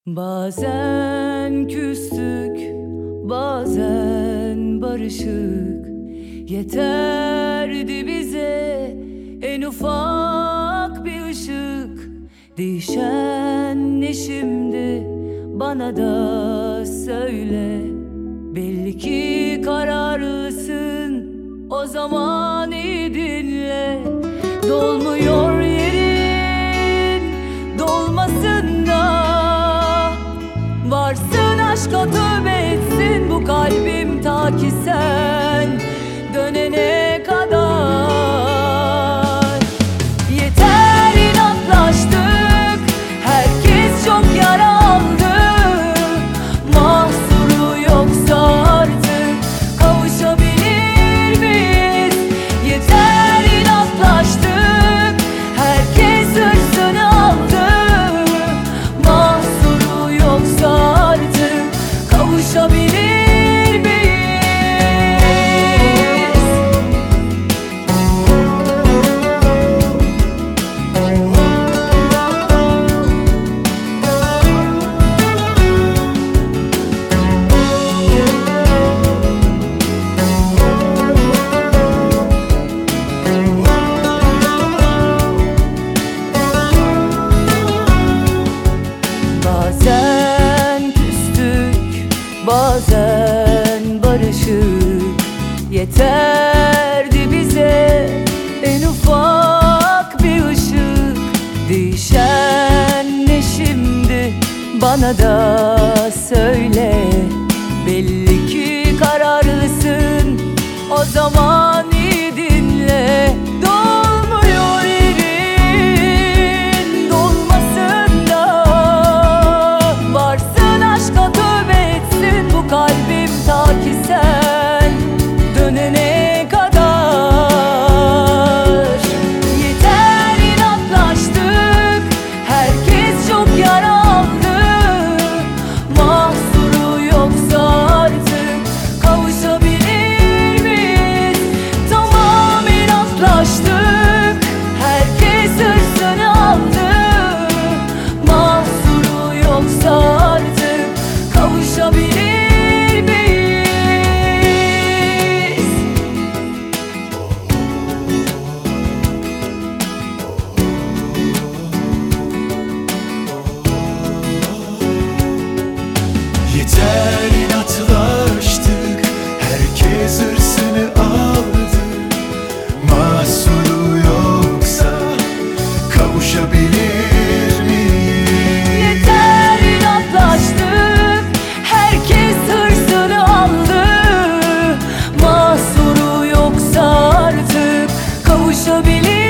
Bazen küstük, bazen barışık. Yeterdi bize en ufak bir ışık. Değişen ne şimdi, bana da söyle. Belli ki kararlısın, o zaman iyi dinle. Dolmuyor yerin, dolmasın da. Varsın aşka tövbe etsin bu kalbim, ta ki sen dönene kadar. Yeter inatlaştık, herkes çok yara aldı. Mahsuru yoksa artık kavuşabilir miyiz? Yeter inatlaştık, herkes hırsını aldı. Mahsuru yoksa artık kavuşabilir miyiz? Bazen küstük, bazen barışık. Yeterdi bize en ufak bir ışık. Değişen ne şimdi, bana da söyle. Belli ki kararlısın, o zaman iyi dinle. Dolmuyor yerin, dolmasın da. Varsın aşka tövbe etsin bu kalbim, ta ki sen dönene kadar. Yeter inatlaştık, herkes çok yara aldı. Mahsuru yoksa artık kavuşabilir miyiz? Tamam inatlaştık, herkes hırsını aldı. Mahsuru yoksa artık kavuşabilir miyiz? Yeter inatlaştık, herkes hırsını aldı. Mahsuru yoksa kavuşabilir miyiz? Yeter inatlaştık, herkes hırsını aldı. Mahsuru yoksa artık kavuşabilir